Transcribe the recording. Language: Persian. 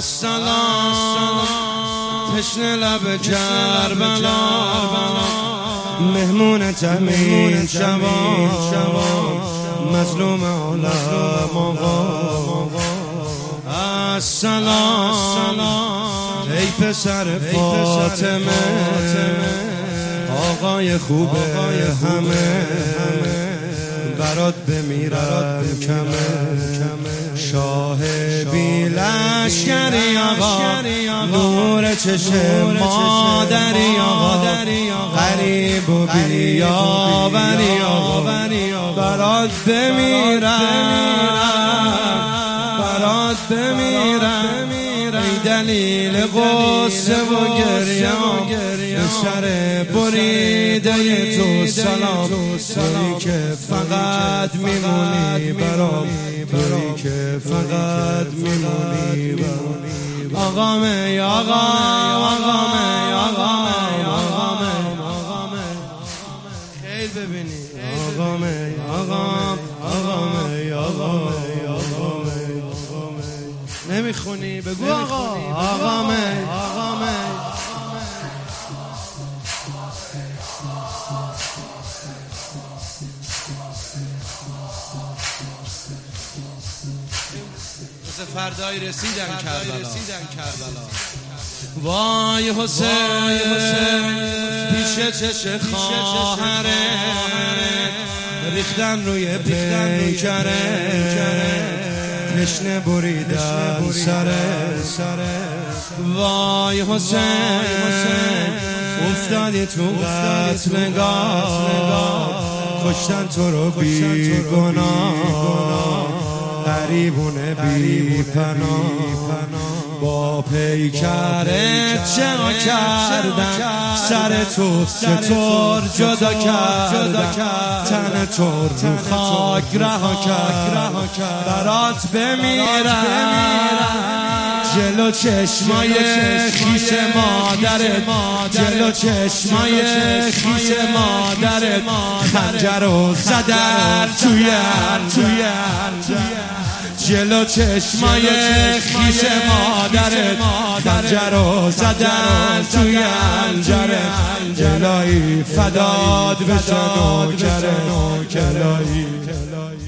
السلام تشنه لب کربلا مهمون تمین شبان مظلوم عالم آقا السلام ای پسر فاطمه آقای خوب همه برات بمیرم کمه شاه بی لشکری آقا نور چشم مادری آقا غریب و بیاوری آقا برات بمیرم ای دلیل غصه و گریه سر بریده تو سلام تویی که فقط میمونی برام تویی که فقط میمونی برام آقامه خیل ببینی آقامه نمیخونی بگو آقامه مثل فردای رسیدن کربلا وای حسین پیش چش خواهره ریختن روی پیکره تشنه بریدن سره وای حسین افتادی تو قتلگاه کشتن تو رو بی گناه غریبونه بی پناه با پیکرت چرا کردن سر تو چطور جدا کردن تن تو رو خاک رها کرد برات بمیرم جلو چشمای خیس مادرت جلو چشمای خیس مادرت خنجر رو زدن توی جلو چشمای خیس مادرت خنجر رو زدن توی الجرت الهی فداد بشه نوکرت